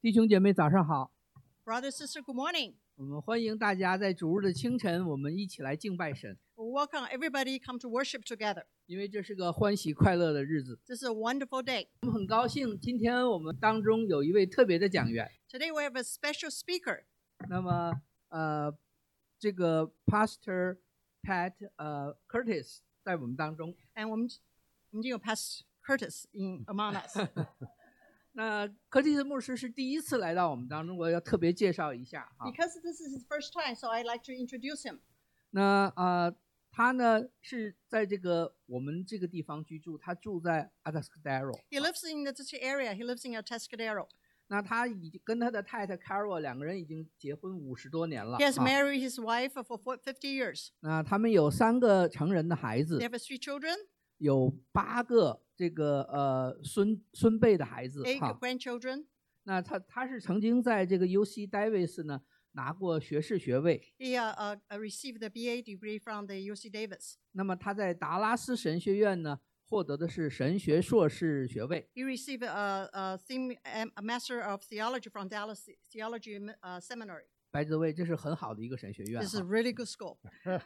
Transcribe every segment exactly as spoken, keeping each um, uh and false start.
弟兄姐妹早上好， Brother, sister, good morning. 我们欢迎大家在主日的清晨，我们一起来敬拜神， Welcome everybody come to worship together. 因为这是个欢喜快乐的日子。 This is a wonderful day. 我们很高兴，今天我们当中有一位特别的讲员。 Today we have a special speaker. 那么，呃，这个 Pastor Pat 呃 Curtis 在我们当中。 And 我们我们就有 Pastor Curtis in among us. 那柯蒂斯牧师是第一次来到我们当中，我要特别介绍一下哈。 Because this is his first time, so I'd like to introduce him. 那呃，他呢是在这个我们这个地方居住，他住在 Atascadero。 He lives in this area. He lives in Atascadero. 那他已经跟他的太太 Carol 两个人已经结婚五十多年了。 He has 哈 married his wife for fifty years. 那他们有三个成人的孩 They 子， have three children, 有八个这个呃孙孙辈的孩子 eight 哈。 grandchildren. 那他他是曾经在这个 U C Davis 呢拿过学士学位。 He uh, uh, uh, received the B A degree from the U C Davis. 那么他在达拉斯神学院呢获得的是神学硕士学位。 He received a, a, theme, a Master of Theology from Dallas Theology uh, Seminary. By the way，这是很好的一个神学院 This is a 哈。 really good school.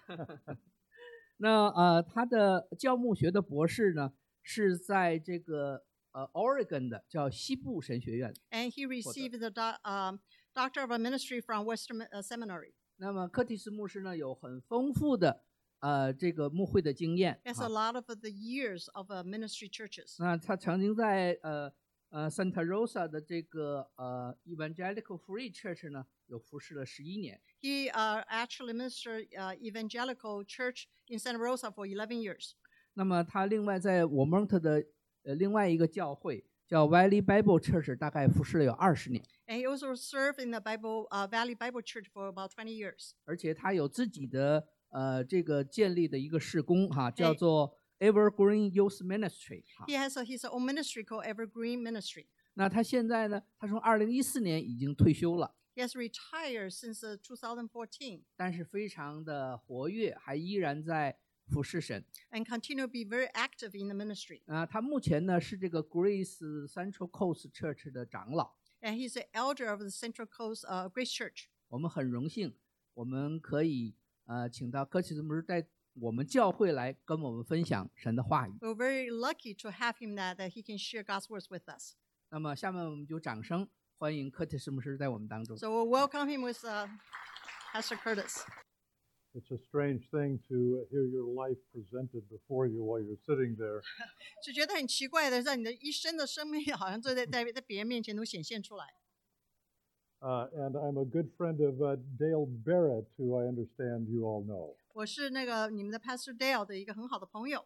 那呃，他的教牧学的博士呢是在这个呃 Oregon 的叫西部神学院。 And he received the do, um, Doctor of Ministry from Western uh, Seminary. 那么柯蒂斯牧师呢有很丰富的呃这个牧会的经验。 He has 哈 a lot of the years of uh, ministry churches. 那他曾经在呃呃 Santa Rosa 的这个呃 Evangelical Free Church 呢有服侍了十一年。 He uh, actually ministered uh, evangelical church in Santa Rosa for eleven years. 那么他另外在我蒙特的呃另外一个教会叫 Valley Bible Church， 大概服侍了有二十年， And he also served in the Bible uh, Valley Bible Church for about twenty years. 而且他有自己的呃这个建立的一个事工哈，叫做 Evergreen Youth Ministry 哈。 He has a, his own ministry called Evergreen Ministry. 那他现在呢，他从二零一四年已经退休了， He has retired since uh, twenty fourteen 但是非常的活跃，还依然在服侍神。 and continue to be very active in the ministry. 啊、他目前呢是这个 Grace Central Coast Church 的长老。 And he's the elder of the Central Coast uh, Grace Church. 我们很荣幸，我们可以呃请到柯奇斯牧师在我们教会来跟我们分享神的话语。 We're very lucky to have him that, that he can share God's words with us. 那么下面我们就掌声欢迎柯奇斯牧师在我们当中。 So we'll welcome him with uh, Pastor Curtis. It's a strange thing to hear your life presented before you while you're sitting there. 就觉得很奇怪的，让你的一生的生命好像就在在在别人面前都显现出来。 Uh, and I'm a good friend of uh, Dale Barrett, who I understand you all know. 我是那个你们的 Pastor Dale 的一个很好的朋友。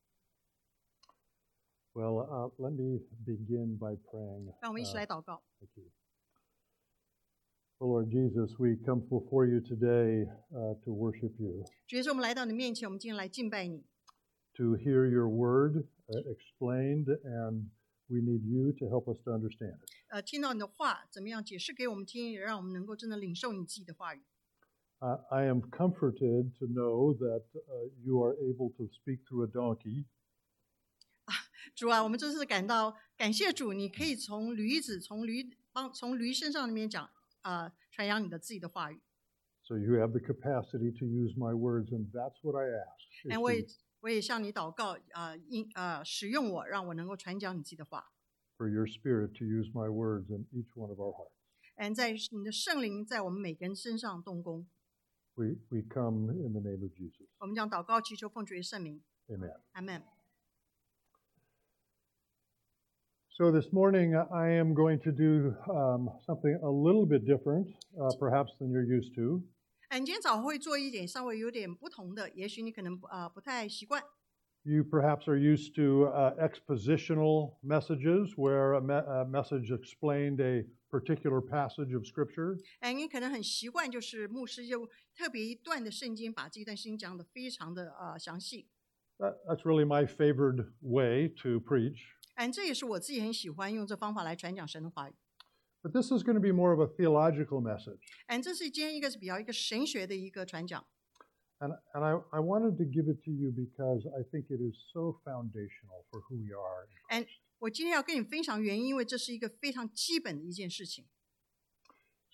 Well, uh, let me begin by praying. 让我们一起 Uh, 来祷告。 Thank you. Oh, Lord Jesus, we come before you today uh, to worship you, 主耶稣，我们来到你面前，我们今天来敬拜你， to hear your word uh, explained, and we need you to help us to understand it. 呃，听到你的话，怎么样解释给我们听，也让我们能够真的领受你自己的话语。 Uh, I am comforted to know that uh, you are able to speak through a donkey. 主啊，我们真是感到感谢主，你可以从驴子、从驴帮从驴身上里面讲啊、呃，传扬你的自己的话语。 So you have the capacity to use my words, and that's what I ask. is 哎，我也 to- 我也向你祷告啊，应、呃使用我，让我能够传讲你自己的话。 for your spirit to use my words in each one of our hearts. and 在你的圣灵在我们每个人身上动工。 We, we come in the name of Jesus. 我们将祷告祈求奉主的圣名， Amen. 阿门。 So this morning, uh, I am going to do um, something a little bit different, uh, perhaps, than you're used to. 哎，你今天早会做一点稍微有点不同的，也许你可能啊、呃、不太习惯。 You perhaps are used to uh, expositional messages where a, me- a message explained a particular passage of Scripture. 哎，你可能很习惯，就是牧师就特别一段的圣经，把这段圣经讲得非常的呃详细。 That, that's really my favored way to preach. 哎，这也是我自己很喜欢用这方法来传讲神的话语。 But this is going to be more of a theological message. 哎，这是今天一个是比较一个神学的一个传讲。 And, and I, I wanted to give it to you because I think it is so foundational for who we are in 哎 Christ.， 我今天要跟你分享原因，因为这是一个非常基本的一件事情。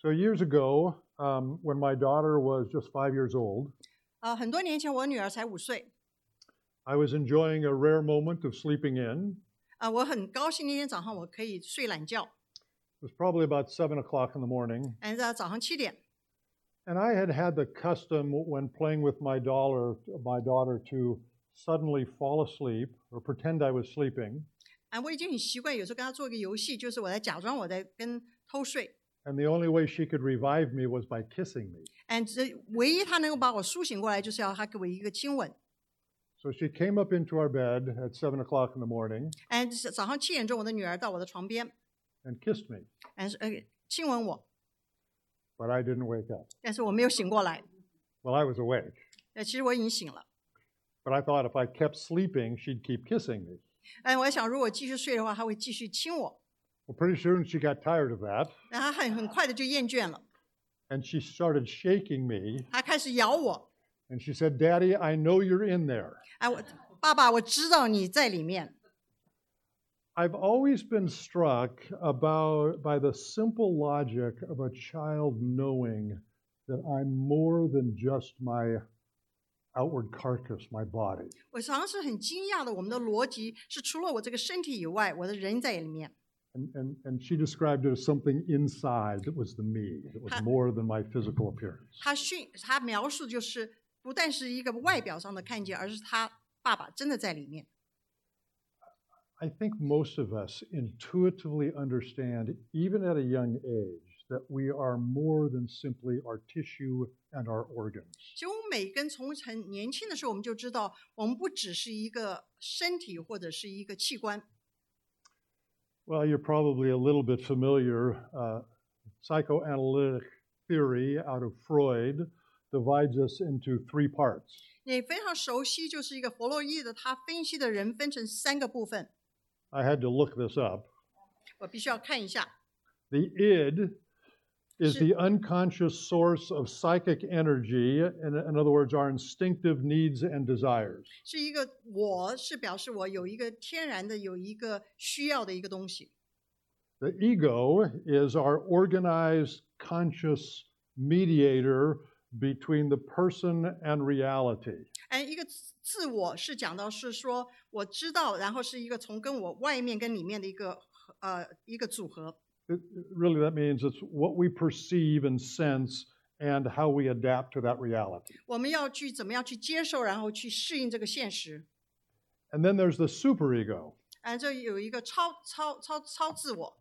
So years ago, um, when my daughter was just five years old, 呃，很多年前我女儿才五岁， I was enjoying a rare moment of sleeping in. 啊、我很高兴那天早上我可以睡懒觉， It was probably about seven o'clock in the morning. 哎，在早上七点， And I had had the custom when playing with my daughter, my daughter to suddenly fall asleep or pretend I was sleeping. 哎，我已经很习惯，有时候跟她做一个游戏，就是我在假装我在跟偷睡， And the only way she could revive me was by kissing me. 哎，这唯一她能够把我苏醒过来，就是要她给我一个亲吻。 So she came up into our bed at seven o'clock in the morning 哎，早上七点钟，我的女儿到我的床边， and kissed me, 哎，呃，亲吻我， but I didn't wake up. 但是我没有醒过来， Well, I was awake, 呃，其实我已经醒了。 but I thought if I kept sleeping, she'd keep kissing me. 哎，我想如果继续睡的话，她会继续亲我， Well, pretty soon she got tired of that, 那她很很快的就厌倦了， and she started shaking me, 她开始咬我， and she said, "Daddy, I know you're in there." 哎，我爸爸，我知道你在里面。 I've always been struck about by the simple logic of a child knowing that I'm more than just my outward carcass, my body. 我常常是很惊讶的，我们的逻辑是除了我这个身体以外，我的人在里面。 And, and, and she described it as something inside that was the me. It was more than my physical appearance. 他训他描述就是不但是一个外表上的看见，而是他爸爸真的在里面。 I think most of us intuitively understand, even at a young age, that we are more than simply our tissue and our organs. 其实我们每个人从很年轻的时候，我们就知道，我们不只是一个身体或者是一个器官。 Well, you're probably a little bit familiar. Uh, psychoanalytic theory out of Freud divides us into three parts. 你非常熟悉，就是一个弗洛伊德，他分析的人分成三个部分， I had to look this up. 我必须要看一下。 The id is Sh- the unconscious source of psychic energy, in, in other words, our instinctive needs and desires. 是一个我是表示我有一个天然的有一个需要的一个东西， The ego is our organized, conscious mediator between the person and reality. 哎，一个自自我是讲到是说我知道，然后是一个从跟我外面跟里面的一个呃一个组合。 It, really, that means it's what we perceive and sense and how we adapt to that reality. 我们要去怎么样去接受，然后去适应这个现实。 And then there's the superego. 哎，这有一个超超超超自我，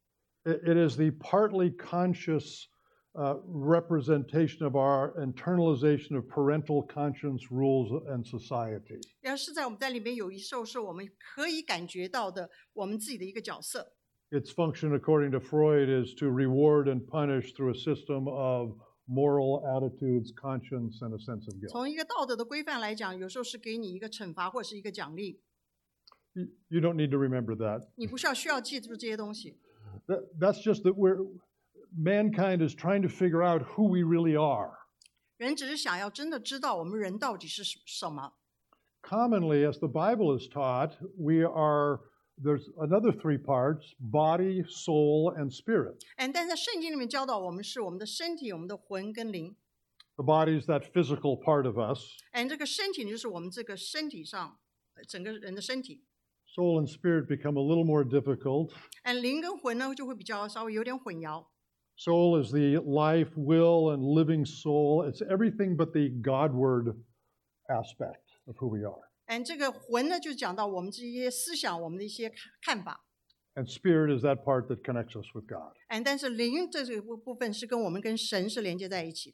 It, it is the partly conscious uh, representation of our internalization of parental conscience, rules, and society. 要是在我们在里面有一受是我们可以感觉到的我们自己的一个角色。 Its function, according to Freud, is to reward and punish through a system of moral attitudes, conscience, and a sense of guilt. 从一个道德的规范来讲，有时候是给你一个惩罚或是一个奖励， You, you don't need to remember that. 你不需要需要记住这些东西。 that. That's just that we're mankind is trying to figure out who we really are. 人只是想要真的知道我们人到底是什么。 Commonly, as the Bible is taught, we are there's another three parts: body, soul, and spirit. 哎，但是在圣经里面教导我们是我们的身体、我们的魂跟灵。 The body is that physical part of us. 哎，这个身体就是我们这个身体上呃整个人的身体。 Soul and spirit become a little more difficult. 哎，灵跟魂呢就会比较稍微有点混淆。 Soul is the life, will, and living soul. It's everything but the Godward aspect of who we are. 哎，这个魂呢就讲到我们这些思想、我们的一些看看法。 And spirit is that part that connects us with God. 哎，但是灵这个部部分是跟我们跟神是连接在一起的。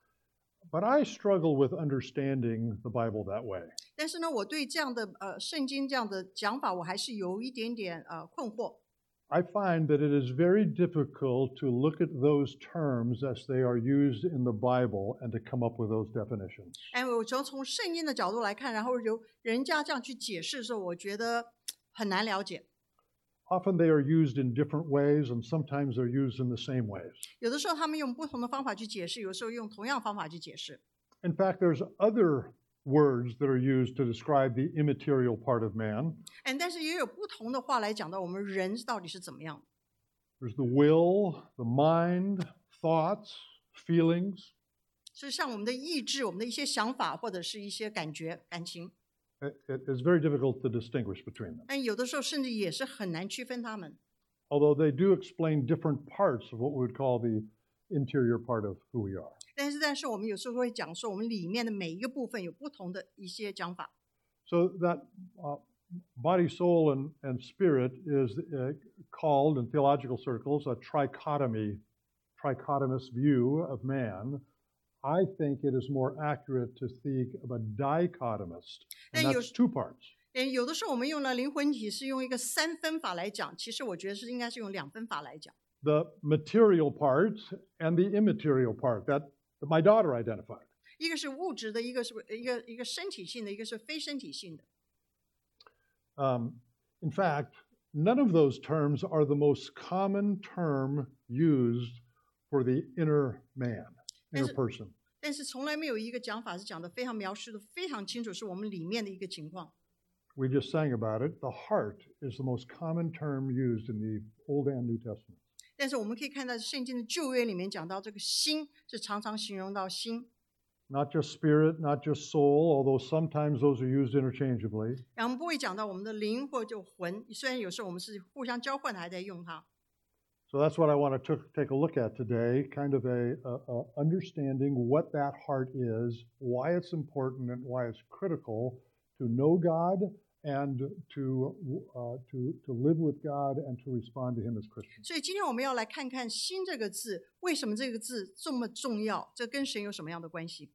But I struggle with understanding the Bible that way. 但是呢，我对这样的呃圣经这样的讲法，我还是有一点点呃困惑。 I find that it is very difficult to look at those terms as they are used in the Bible and to come up with those definitions. 哎，我从从圣经的角度来看，然后由人家这样去解释的时候，我觉得很难了解。 Often they are used in different ways, and sometimes they're used in the same ways. 有的时候他们用不同的方法去解释，有时候用同样方法去解释。 In fact, there's other words that are used to describe the immaterial part of man. 哎，但是也有不同的话来讲到我们人到底是怎么样。 There's the will, the mind, thoughts, feelings. 是像我们的意志、我们的一些想法，或者是一些感觉、感情。 It, it is very difficult to distinguish between them. 但有的时候甚至也是很难区分它们。 Although they do explain different parts of what we would call the interior part of who we are. 但是，但是我们有时候会讲说，我们里面的每一个部分有不同的一些讲法。 So that uh, body, soul, and, and spirit is uh, called in theological circles a trichotomy, trichotomous view of man. I think it is more accurate to think of a dichotomist, and that's two parts. 嗯，有的时候我们用了灵魂体是用一个三分法来讲，其实我觉得是应该是用两分法来讲。 The material part and the immaterial part that my daughter identified. 一个是物质的，一个是一个一个身体性的，一个是非身体性的。 Um, in fact, none of those terms are the most common term used for the inner man, inner person. 但是从来没有一个讲法是讲的非常描述的非常清楚，是我们里面的一个情况。 We just sang about it. The heart is the most common term used in the Old and New Testament. 但是我们可以看到圣经的旧约里面讲到这个心是常常形容到心。 Not just spirit, not just soul, although sometimes those are used interchangeably. 然后我们不会讲到我们的灵或者魂，虽然有时候我们是互相交换的，还在用它。 So that's what I want to take a look at today, kind of a, a, a understanding what that heart is, why it's important, and why it's critical to know God and to uh, to to live with God and to respond to Him as Christians. 所以今天我们要来看看“心”这个字，为什么这个字这么重要？这跟神有什么样的关系？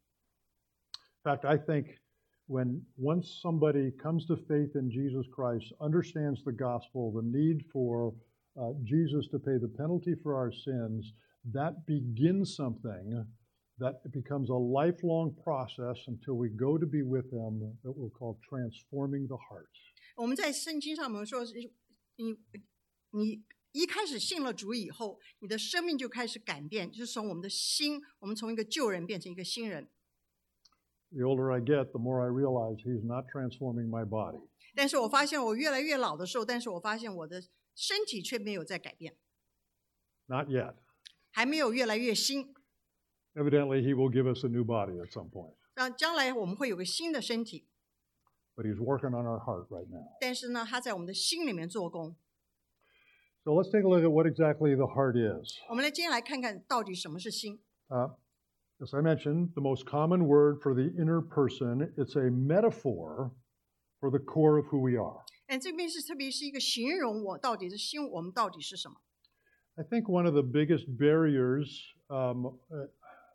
In fact, I think when once somebody comes to faith in Jesus Christ, understands the gospel, the need for uh, Jesus to pay the penalty for our sins, that begins something that becomes a lifelong process until we go to be with Him that we'll call transforming the heart. 我们在圣经上面说，你你一开始信了主以后，你的生命就开始改变，就是从我们的心，我们从一个旧人变成一个新人。 The older I get, the more I realize He's not transforming my body. 但是我发现我越来越老的时候，但是我发现我的身体却没有在改变， Not yet. 还没有越来越新。 Evidently, He will give us a new body at some point. 那将来我们会有个新的身体， But He's working on our heart right now. 但是呢，他在我们的心里面做工。 So let's take a look at what exactly the heart is. 我们来今天来看看到底什么是心。 Uh, as I mentioned, the most common word for the inner person, it's a metaphor for the core of who we are. 但这边是特别是一个形容我到底是心，我们到底是什么？ I think one of the biggest barriers um, uh,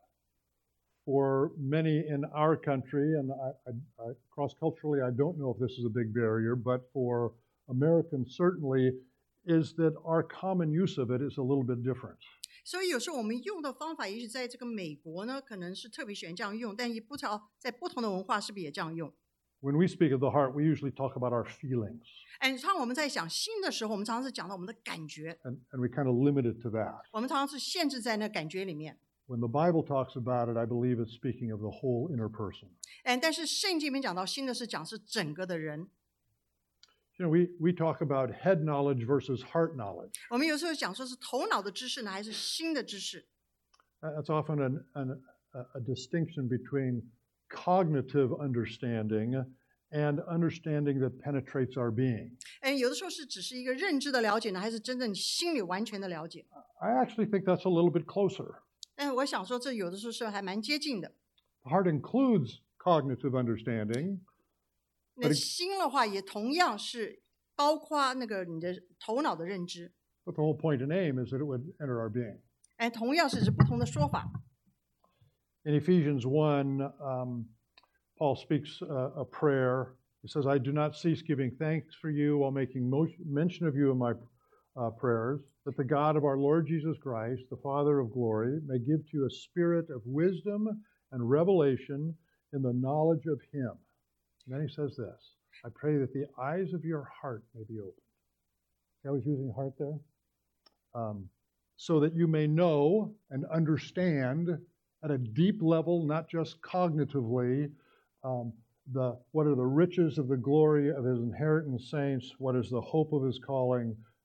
for many in our country, and I, I, I, cross-culturally, I don't know if this is a big barrier, but for Americans certainly, is that our common use of it is a little bit different. 所以有时候我们用的方法，也许在这个美国呢，可能是特别喜欢这样用，但也不知道在不同的文化是不是也这样用。 When we speak of the heart, we usually talk about our feelings, 哎，当我们在讲心的时候，我们常常是讲到我们的感觉， and, and we kind of limit it to that. 我们常常是限制在那感觉里面。 When the Bible talks about it, I believe it's speaking of the whole inner person. 哎，但是圣经里面讲到心的是讲是整个的人。 You know, we, we talk about head knowledge versus heart knowledge. 我们有时候讲说是头脑的知识呢，还是心的知识？ That's often an, an, a, a distinction between cognitive understanding and understanding that penetrates our being. 哎，有的时候是只是一个认知的了解呢，还是真正心里完全的了解？ I actually think that's a little bit closer. 但我想说，这有的时候是还蛮接近的。 The heart includes cognitive understanding, 那心的话，也同样是包括那个你的头脑的认知。 but the whole point and aim is that it would enter our being. 哎，同样是指不同的说法。 In Ephesians one, um, Paul speaks uh, a prayer. He says, I do not cease giving thanks for you while making mo- mention of you in my uh, prayers, that the God of our Lord Jesus Christ, the Father of glory, may give to you a spirit of wisdom and revelation in the knowledge of Him. And then he says this, I pray that the eyes of your heart may be opened. See how he's using heart there? Um, so that you may know and understand at a deep level, not just cognitively, um, the what are the riches of the glory of His inheritance saints, what is the hope of His calling,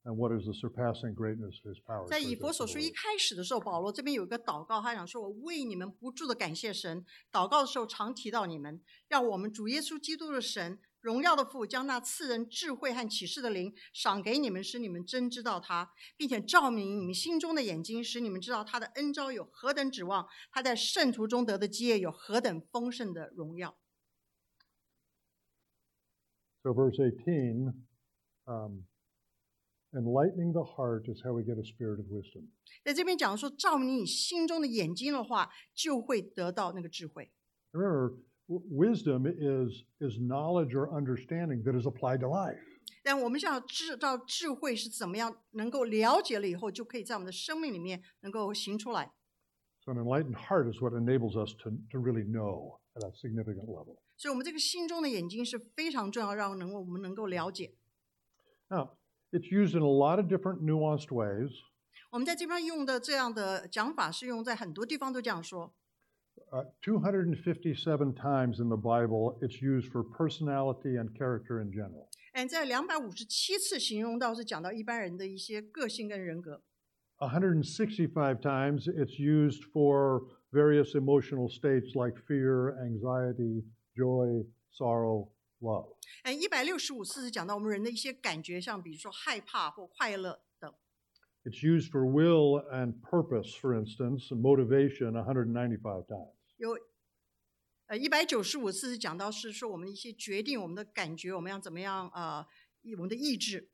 and what is the surpassing greatness of his power. 在以 towards 弗 us 所 who 书一 believe. 开始的时候，保罗这边有一个祷告，他想说：“我为你们不住的感谢神。”祷告的时候常提到你们，让我们主耶稣基督的神，荣耀的父，将那赐人智慧和启示的灵赏给你们，使你们真知道他，并且照明你们心中的眼睛，使你们知道他的恩召有何等指望，他在圣徒中得的基业有何等丰盛的荣耀。 So verse eighteen, um, enlightening the heart is how we get a spirit of wisdom. 在这边讲说，照明你心中的眼睛的话，就会得到那个智慧。 Remember, w- wisdom is, is knowledge or understanding that is applied to life. 但我们想要知道智慧是怎么样，能够了解了以后，就可以在我们的生命里面能够行出来。 So an enlightened heart is what enables us to, to really know at a significant level. 所以，我们这个心中的眼睛是非常重要，让能够我们能够了解。 Now, it's used in a lot of different nuanced ways. 我们在这边用的这样的讲法是用在很多地方都这样说。 Uh, two hundred fifty-seven times in the Bible, it's used for personality and character in general. 嗯，在两百五十七次形容到是讲到一般人的一些个性跟人格。 one hundred sixty-five times, it's used for various emotional states like fear, anxiety, joy, sorrow, love. 嗯，一百六十五次是讲到我们人的一些感觉，像比如说害怕或快乐等。 It's used for will and purpose, for instance, and motivation one hundred ninety-five times. 有呃一百九十五次是讲到是说我们一些决定，我们的感觉，我们要怎么样呃，我们的意志。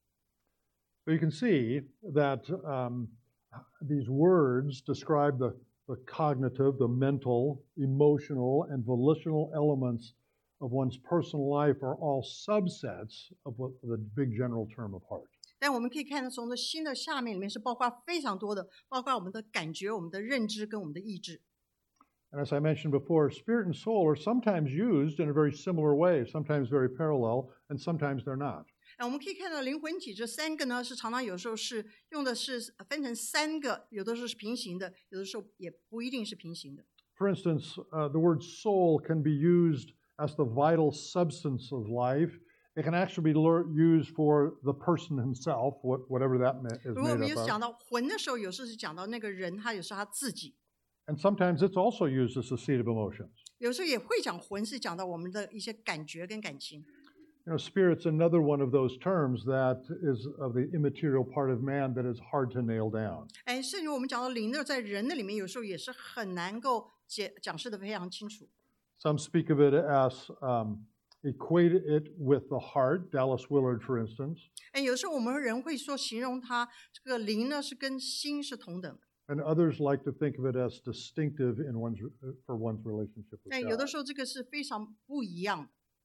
So you can see that um, these words describe the, the cognitive, the mental, emotional, and volitional elements of one's personal life are all subsets of what the big general term of heart. 但我们可以看到，从这心的下面里面是包括非常多的，包括我们的感觉、我们的认知跟我们的意志。 And as I mentioned before, spirit and soul are sometimes used in a very similar way, sometimes very parallel, and sometimes they're not. 那我们可以看到灵魂体这三个呢，是常常有时候是用的是分成三个，有的时候是平行的，有的时候也不一定是平行的。 For instance, uh, the word soul can be used as the vital substance of life. It can actually be lear- used for the person himself, what, whatever that ma- is 如果我们 made 有 up 讲 of. 到魂的时候，有时候是讲到那个人，他有时候他自己， And sometimes it's also used as the seat of emotions. 有时候也会讲魂，是讲到我们的一些感觉跟感情。 You know, spirit's another one of those terms that is of the immaterial part of man that is hard to nail down. 哎，甚至我们讲到灵的，在人的里面，有时候也是很难够解讲释的非常清楚。 Some speak of it as um, equate it with the heart, Dallas Willard, for instance, 哎，有时候我们人会说形容它这个灵呢是跟心是同等的， and others like to think of it as distinctive in one's for one's relationship with 哎，有的 God. 时候这个是非常不一样的。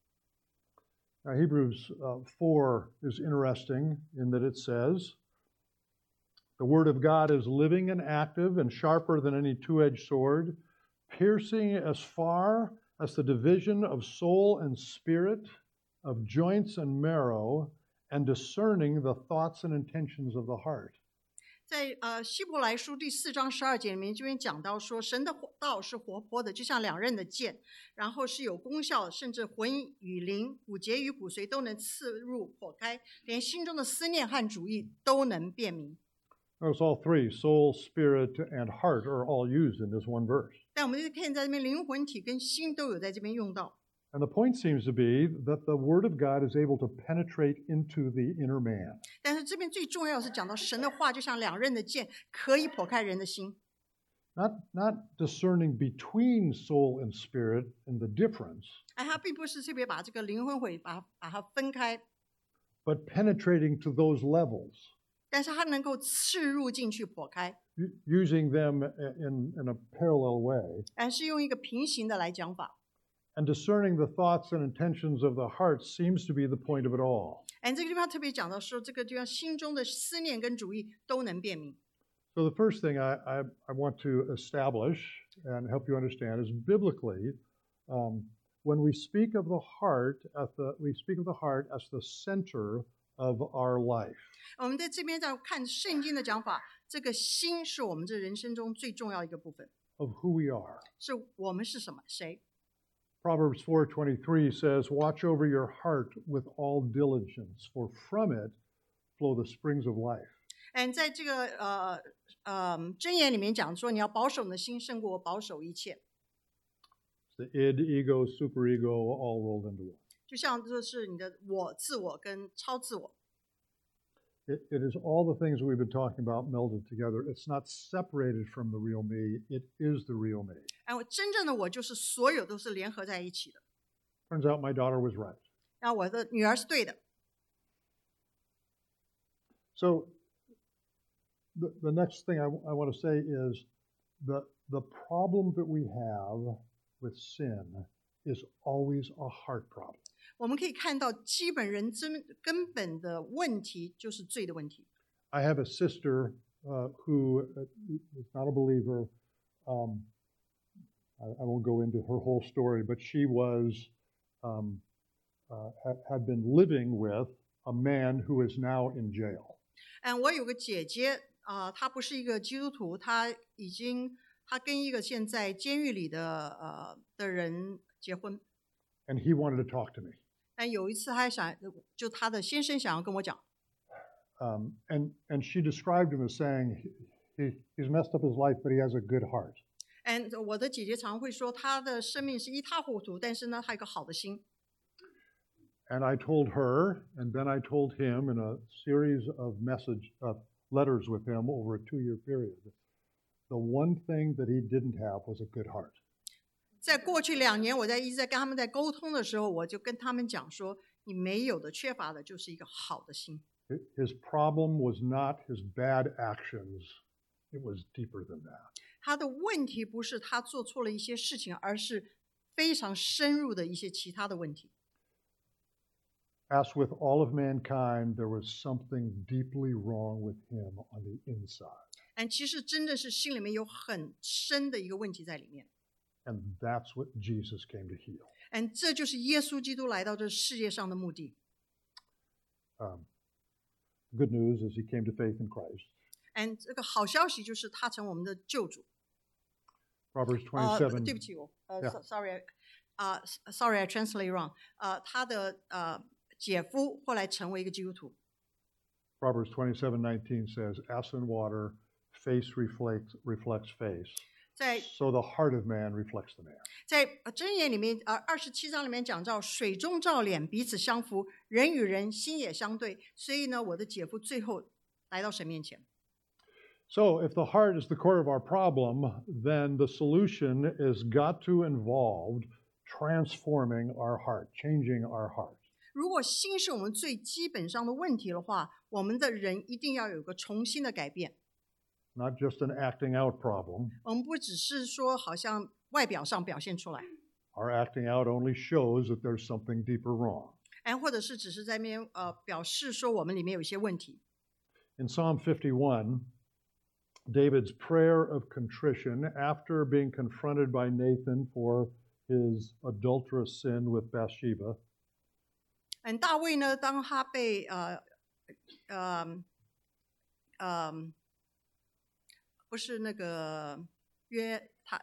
Now, Hebrews uh, four is interesting in that it says, "The word of God is living and active and sharper than any two-edged sword, piercing as far as the division of soul and spirit, of joints and marrow, and discerning the thoughts and intentions of the heart." 在呃希伯来书第四章十二节里面，这边讲到说，神的活道是活泼的，就像两刃的剑，然后是有功效，甚至魂与灵、骨节与骨髓都能刺入破开，连心中的思念和主意都能辨明。 Notice all three, soul, spirit, and heart, are all used in this one verse. 但我们就看在这边灵魂体跟心都有在这边用到。 And the point seems to be that the Word of God is able to penetrate into the inner man. 但是这边最重要的是讲到神的话，就像两刃的剑，可以破开人的心。 Not, not discerning between soul and spirit and the difference, 哎，他并不是特别把这个灵魂会把把它分开， but penetrating to those levels, 但是他能够刺入进去破开， u- using them in, in a parallel way, 而是用一个平行的来讲法。 and discerning the thoughts and intentions of the heart seems to be the point of it all. 哎，这个地方特别讲到说，这个地方心中的思念跟主意都能辨明。 So the first thing I, I, I want to establish and help you understand is biblically, um, when we speak of the heart, at the, we speak of the heart as the center of our life. 我们在这边在看圣经的讲法，这个心是我们这人生中最重要的一个部分， Of who we are. 是我们是什么谁。 Proverbs four twenty-three says, "Watch over your heart with all diligence, for from it flow the springs of life. 嗯，在这个呃呃箴言里面讲说，你要保守你的心，胜过保守一切。 The id, ego, superego, all rolled into one. 就像这是你的我、自我跟超自我。 It, it is all the things we've been talking about melded together. It's not separated from the real me. It is the real me. 哎，我真正的我就是所有都是联合在一起的。 Turns out my daughter was right. 然后我的女儿是对的。 So the, the next thing I, I want to say is the, the problem that we have with sin is always a heart problem. 我们可以看到，基本人真根本的问题就是罪的问题。 I have a sister uh, who is not a believer. Um, I, I won't go into her whole story, but she was um, uh, had, had been living with a man who is now in jail. 嗯，我有个姐姐啊、呃，她不是一个基督徒，她已经她跟一个现在监狱里的呃的人结婚。 And he wanted to talk to me. 但有一次，她想，就她的先生想要跟我讲。 Um, and, and she described him as saying he, he's messed up his life, but he has a good heart. 嗯，我的姐姐常会说，她的生命是一塌糊涂，但是呢，她有个好的心。 And I told her, and then I told him in a series of message uh, letters with him over a two-year period, the one thing that he didn't have was a good heart. 在过去两年，我在一直在跟他们在沟通的时候，我就跟他们讲说，你没有的、缺乏的，就是一个好的心。 His problem was not his bad actions. It was deeper than that. 他的问题不是他做错了一些事情，而是非常深入的一些其他的问题。 As with all of mankind, there was something deeply wrong with him on the inside. 但其实真的是心里面有很深的一个问题在里面。 And that's what Jesus came to heal. 嗯，这就是耶稣基督来到这世界上的目的。 Um, good news is he came to faith in Christ. 嗯，这个好消息就是他成我们的救主。 Proverbs 呃， twenty-seven. 对不起，我呃 Yeah. so-，sorry， 啊、uh, ，sorry I translate wrong。呃，他的呃姐夫后来成为一个基督徒。 Proverbs twenty-seven nineteen says, "As in water, face reflects reflects face. 在 So the heart of man reflects the man." 在呃箴言里面，呃二十七章里面讲到水中照脸，彼此相符，人与人心也相对。所以呢，我的姐夫最后来到神面前。 So if the heart is the core of our problem, then the solution is got to involve transforming our heart, changing our heart. 如果心是我们最基本上的问题的话，我们的人一定要有个重新的改变。 Not just an acting out problem. 我们不只是说好像外表上表现出来， Our acting out only shows that there's something deeper wrong. 哎，或者是只是在那边呃表示说我们里面有一些问题。 In Psalm fifty-one, David's prayer of contrition after being confronted by Nathan for his adulterous sin with Bathsheba, 嗯，大卫呢，当他被呃呃呃不是那个约他，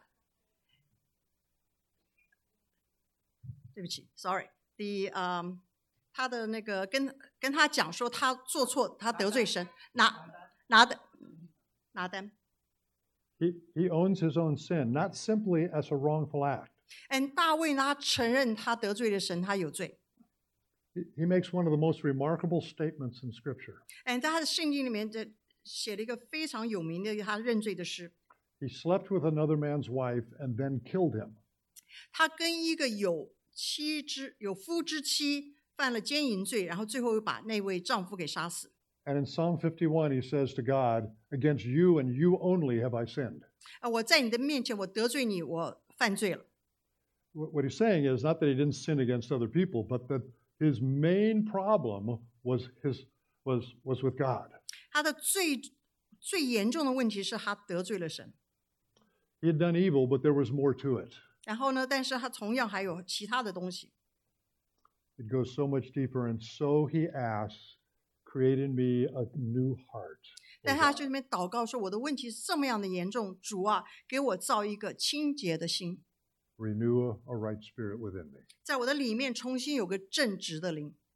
对不起 ，sorry，the 嗯、他的那个跟跟他讲说他做错，他得罪神，拿拿的拿单。 he, he owns his own sin, not simply as a wrongful act. 嗯，大卫呢，他承认他得罪了神，他有罪。 He, he makes one of the most remarkable statements in Scripture. 嗯，在他的圣经里面，这写了一个非常有名的他认罪的诗。 He slept with another man's wife and then killed him. 他跟一个有妻之有夫之妻犯了奸淫罪，然后最后又把那位丈夫给杀死。 And in Psalm fifty-one, he says to God, "Against you and you only have I sinned." 啊，我在你的面前，我得罪你，我犯罪了。 What what he's saying is not that he didn't sin against other people, but that his main problem was his was was with God. 他的最最严重的问题是他得罪了神。 He had done evil, but there was more to it. 然后呢，但是他同样还有其他的东西。 It goes so much deeper, and so he asks, "Create in me a new heart." O 但他 God." 就那边祷告说：“我的问题是这么样的严重，主啊，给我造一个清洁的心， Renew a, a right spirit within me. 在我的里面重新有个正直的灵。”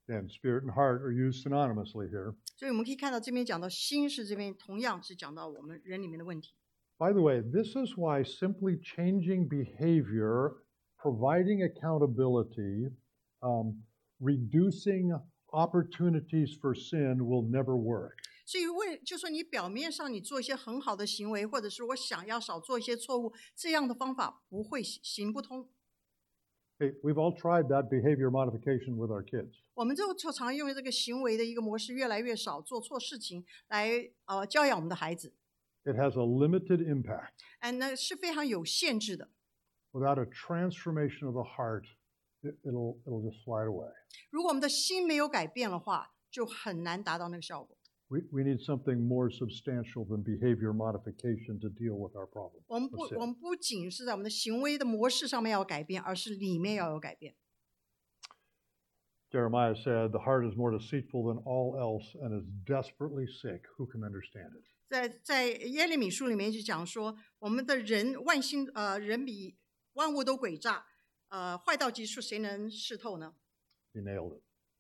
And spirit and heart are used synonymously here. 所以我们可以看到这边讲到心是这边同样是讲到我们人里面的问题。 By the way, this is why simply changing behavior, providing accountability, um, reducing opportunities for sin will never work. 所以为就说你表面上你做一些很好的行为，或者是我想要少做一些错误，这样的方法不会行行不通。 Hey, we've all tried that behavior modification with our kids. 我们就常常用这个行为的一个模式，越来越少做错事情，来呃教养我们的孩子。 It has a limited impact. 哎，那是非常有限制的。 Without a transformation of the heart, it, it'll, it'll just slide away. 如果我们的心没有改变的话，就很难达到那个效果。 We, we need something more substantial than behavior modification to deal with our problem. 我们不 of sin. 我们不仅是在我们的行为的模式上面要改变，而是里面要有改变。 Jeremiah said, "The heart is more deceitful than all else and is desperately sick. Who can understand it?" 在在耶利米书里面就讲说，我们的人万心呃人比万物都诡诈，呃坏到极处，谁能识透呢？ He nailed it.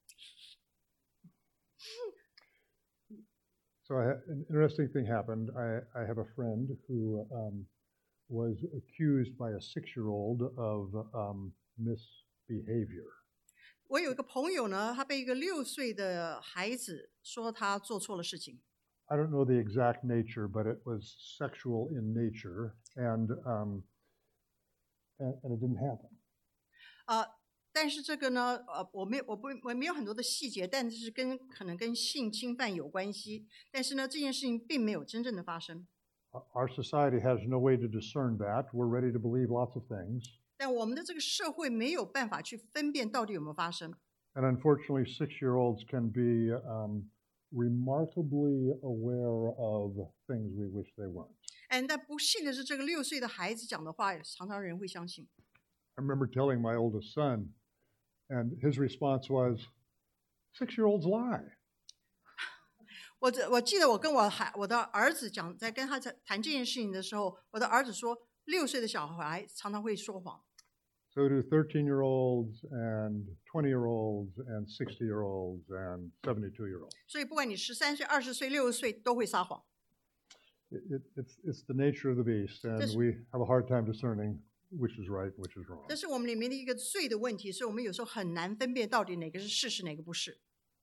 So I, an interesting thing happened. I, I have a friend who um, was accused by a six-year-old of um, misbehavior. 我有一个朋友呢，他被一个六岁的孩子说他做错了事情。 I don't know the exact nature, but it was sexual in nature, and um, and, and it didn't happen. 呃，但是这个呢，呃，我没有我不我没有很多的细节，但是跟可能跟性侵犯有关系。但是呢，这件事情并没有真正的发生。 Our society has no way to discern that. We're ready to believe lots of things. 但我们的这个社会没有办法去分辨到底有没有发生。 And unfortunately, six-year-olds can be um, remarkably aware of things we wish they weren't. 哎，但不幸的是，这个六岁的孩子讲的话，常常人会相信。 I remember telling my oldest son, and his response was, "Six-year-olds lie." 我这我记得我跟我孩我的儿子讲，在跟他谈谈这件事情的时候，我的儿子说，六岁的小孩常常会说谎。 So do thirteen-year-olds and twenty-year-olds and sixty-year-olds and seventy-two-year-olds. 所以不管你十三岁、二十岁、六十岁，都会撒谎。 It, it, it's, it's the nature of the beast, and This- we have a hard time discerning which is right and which is wrong. 这是我们里面的一个罪的问题，所以我们有时候很难分辨到底哪个是事实，哪个不是。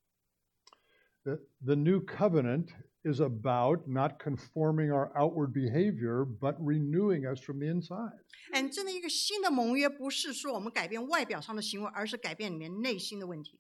The, the new covenant is about not conforming our outward behavior, but renewing us from the inside. 哎，真的一个新的盟约，不是说我们改变外表上的行为，而是改变里面内心的问题。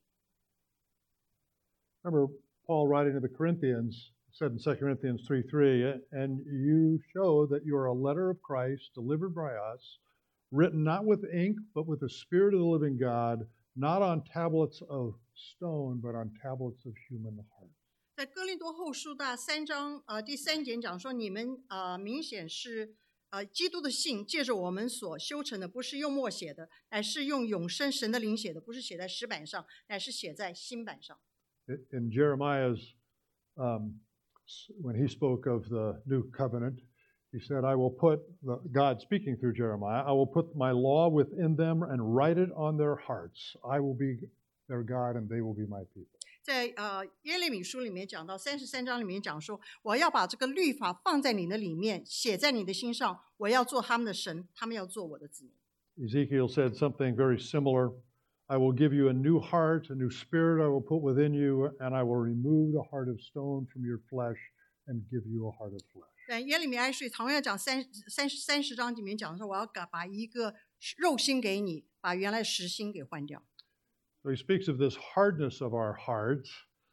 Remember, Paul writing to the Corinthians said in Second Corinthians three three, "And you show that you are a letter of Christ delivered by us, written not with ink, but with the Spirit of the living God, not on tablets of stone, but on tablets of human heart." 在哥林多后书的三章呃第三节讲说，你们呃明显是呃基督的信，借着我们所修成的，不是用墨写的，乃是用永生神的灵写的，不是写在石板上，乃是写在心板上。 In Jeremiah's, um, when he spoke of the new covenant, he said, "I will put," the, God speaking through Jeremiah, "I will put my law within them and write it on their hearts. I will be their God and they will be my people." 在呃耶利米书里面讲到三十三章里面讲说，我要把这个律法放在你的里面，写在你的心上，我要做他们的神，他们要做我的子民。 Ezekiel said something very similar. "I will give you a new heart, a new spirit I will put within you, and I will remove the heart of stone from your flesh and give you a heart of flesh." 但耶利米哀书同样讲三三三十章里面讲说，我要把把一个肉心给你，把原来实心给换掉。 So he speaks of this hardness of our hearts,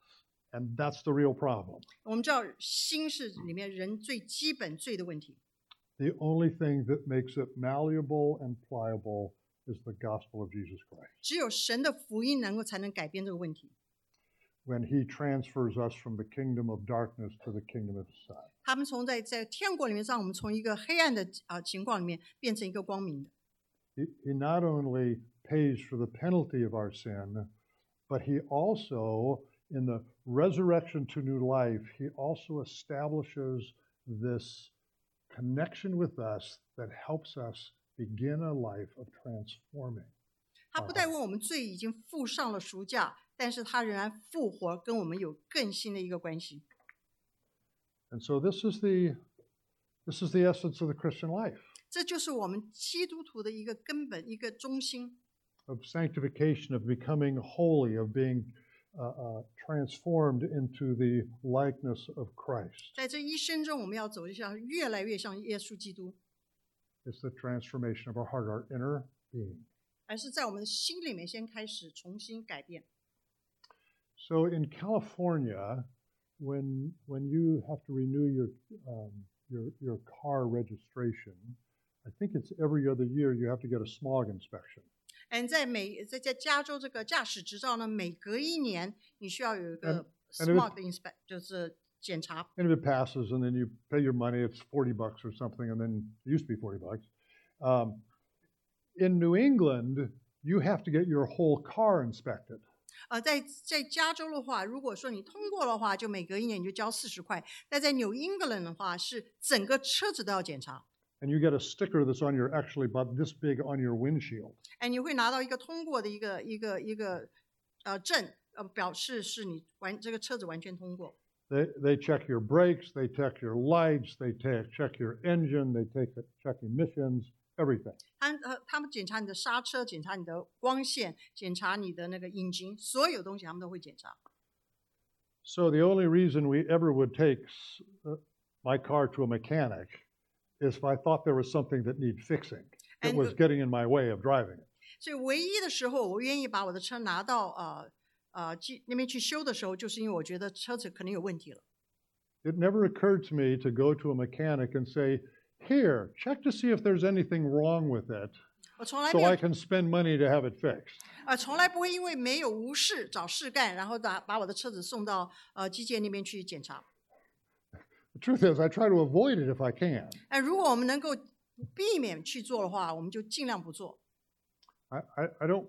and that's the real problem. 我们知道心是里面人最基本罪的问题。 The only thing that makes it malleable and pliable is the gospel of Jesus Christ. 只有神的福音能够才能改变这个问题。 When he transfers us from the kingdom of darkness to the kingdom of his son. 他们从在在天国里面让我们从一个黑暗的啊、呃情况里面变成一个光明的。 He, he not only pays for the penalty of our sin, but he also, in the resurrection to new life, he also establishes this connection with us that helps us begin a life of transforming. 他不但为我们罪已经付上了赎价， 但是他仍然复活，跟我们有更新的一个关系。 And so this is the this is the essence of the Christian life, 这就是我们基督徒的一个根本，一个中心。 of sanctification, of becoming holy, of being uh, uh, transformed into the likeness of Christ. 在这一生中，我们要走就像越来越像耶稣基督， It's the transformation of our heart, our inner being. 而是在我们的心里面先开始重新改变。 So in California, when when you have to renew your um, your your car registration, I think it's every other year you have to get a smog inspection. 嗯，在美在在加州这个驾驶执照呢，每隔一年你需要有一个 and if it- smog 的 inspect，就是检查。 And if it passes, and then you pay your money, it's forty bucks or something, and then it used to be forty bucks. Um, in New England, you have to get your whole car inspected. 呃，在在加州的话，如果说你通过的话，就每隔一年你就交四十块；但在纽英格兰的话，是整个车子都要检查。 And you get a sticker that's on your, actually about this big on your windshield. 哎，你会拿到一个通过的一个一个一个呃证，呃，表示是你完这个车子完全通过。 They, they check your brakes, they check your lights, they ta- check your engine, they take check emissions, everything. 他呃，他们检查你的刹车，检查你的光线，检查你的那个引擎，所有东西他们都会检查。 So the only reason we ever would take s- uh, my car to a mechanic is if I thought there was something that needed fixing. It And was the- getting in my way of driving it. 所以唯一的时候，我愿意把我的车拿到呃呃去那边去修的时候，就是因为我觉得车子可能有问题了。 It never occurred to me to go to a mechanic and say, here, check to see if there's anything wrong with it 我从来 so 没 I 有 can spend money to have it fixed. 呃从来不会因为没有无事找事干，然后把把我的车子送到呃机械那边去检查。 The truth is, I try to avoid it if I can. 哎，如果我们能够避免去做的话，我们就尽量不做。 I, I, I don't.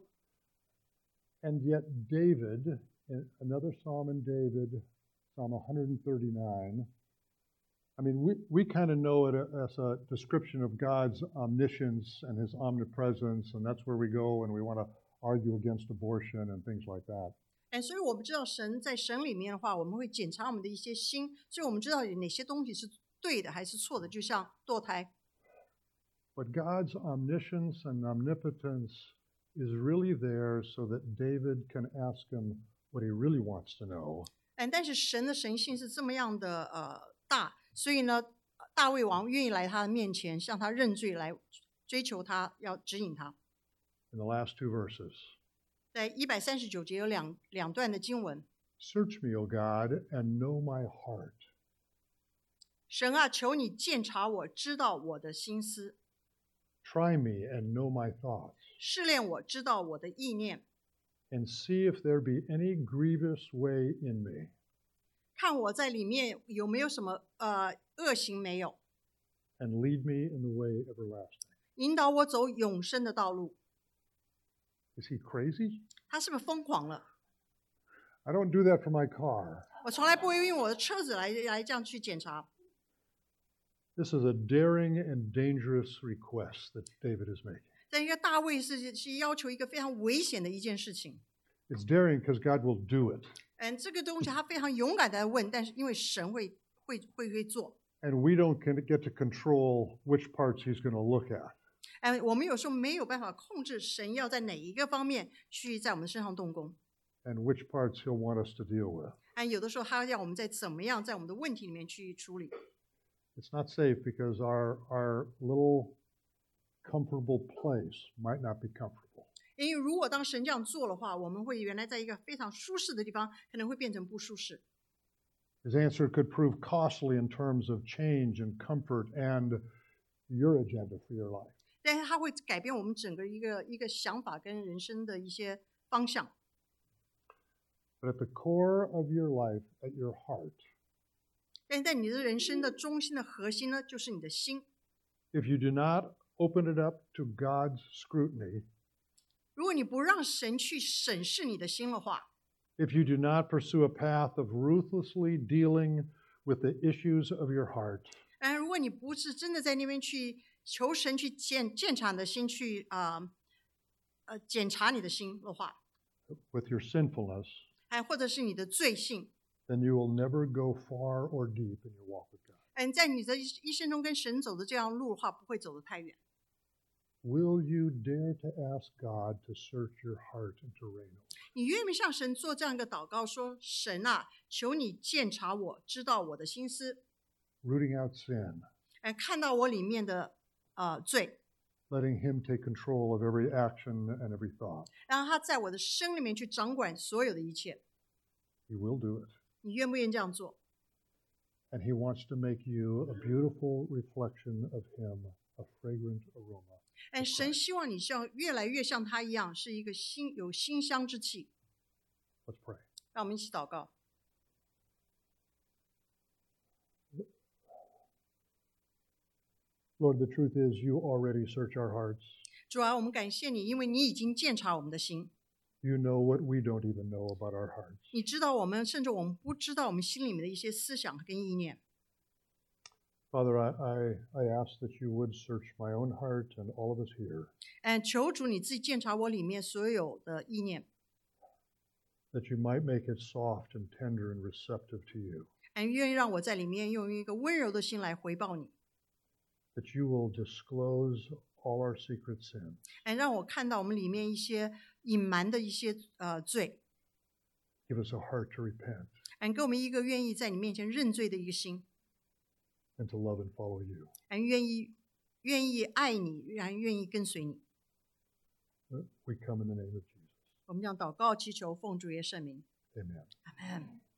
And yet, David, in another psalm in David, Psalm one thirty-nine, I mean, we, we kind of know it as a description of God's omniscience and his omnipresence, and that's where we go when we want to argue against abortion and things like that. 哎，所以我们知道神在神里面的话，我们会检查我们的一些心，所以我们知道有哪些东西是对的还是错的，就像堕胎。 But God's omniscience and omnipotence is really there so that David can ask him what he really wants to know. 嗯，但是神的神性是这么样的呃大，所以呢，大卫王愿意来他的面前向他认罪，来追求他，要指引他。 In the last two verses, 在一百三十九节有两两段的经文， search me, O God, and know my heart. 神啊，求你鉴察我，知道我的心思， Try me and know my thoughts, 试炼我，知道我的意念， and see if there be any grievous way in me, 看我在里面有没有什么呃恶行没有， and lead me in the way everlasting. 引导我走永生的道路。 Is he crazy? 他是不是疯狂了？ I don't do that for my car. 我从来不会用我的车子来来这样去检查。 This is a daring and dangerous request that David is making. 但一个大卫是是要求一个非常危险的一件事情。 It's daring because God will do it. 嗯，这个东西他非常勇敢的问，但是因为神会会会会做。 And we don't get to control which parts he's going to look at. 嗯，我们有时候没有办法控制神要在哪一个方面去在我们身上动工。 And which parts he'll want us to deal with. 嗯，有的时候他要我们在怎么样在我们的问题里面去处理。 It's not safe because our, our little comfortable place might not be comfortable. 因为如果当神这样做的话，我们会原来在一个非常舒适的地方，可能会变成不舒适。 His answer could prove costly in terms of change and comfort and your agenda for your life. 但是它会改变我们整个一个一个想法跟人生的一些方向。 But at the core of your life, at your heart, 但是在你的人生的中心的核心呢，就是你的心。 if you do not open it up to God's scrutiny, 如果你不让神去审视你的心的话， if you do not pursue a path of ruthlessly dealing with the issues of your heart, 但如果你不是真的在那边去求神去检检查你的心，去啊呃检查你的心的话， with your sinfulness, 哎，或者是你的罪性， then you will never go far or deep in your walk with God. 嗯，在你的一一生中跟神走的这样路的话，不会走得太远。 Will you dare to ask God to search your heart and to reign over? 你愿不愿意向神做这样一个祷告，说神啊，求你鉴察我，知道我的心思， Rooting out sin, 哎，看到我里面的呃罪， letting Him take control of every action and every thought. 让他在我的生里面去掌管所有的一切。 He will do it. 你愿不愿意这样做？ And He wants to make you a beautiful reflection of Him, a fragrant aroma. 哎，神希望你像越来越像他一样，是一个馨有馨香之气。 Let's pray. 让我们一起祷告。 Lord, the truth is, you already search our hearts. 主啊，我们感谢你，因为你已经鉴察我们的心， You know what we don't even know about our hearts. 你知道我们，甚至我们不知道我们心里面的一些思想跟意念。 Father, I, I, I ask that you would search my own heart and all of us here, 嗯，求主你自己鉴察我里面所有的意念， that you might make it soft and tender and receptive to you, 嗯，愿意让我在里面用一个温柔的心来回报你， that you will disclose all our secret sin, 嗯，让我看到我们里面一些隐瞒的一些呃罪， give us a heart to repent 嗯，给我们一个愿意在你面前认罪的一个心， and to love and follow you. 嗯，愿意愿意爱你，然愿意跟随你。 We come in the name of Jesus. 我们将祷告祈求，奉主耶圣名， Amen. 阿门。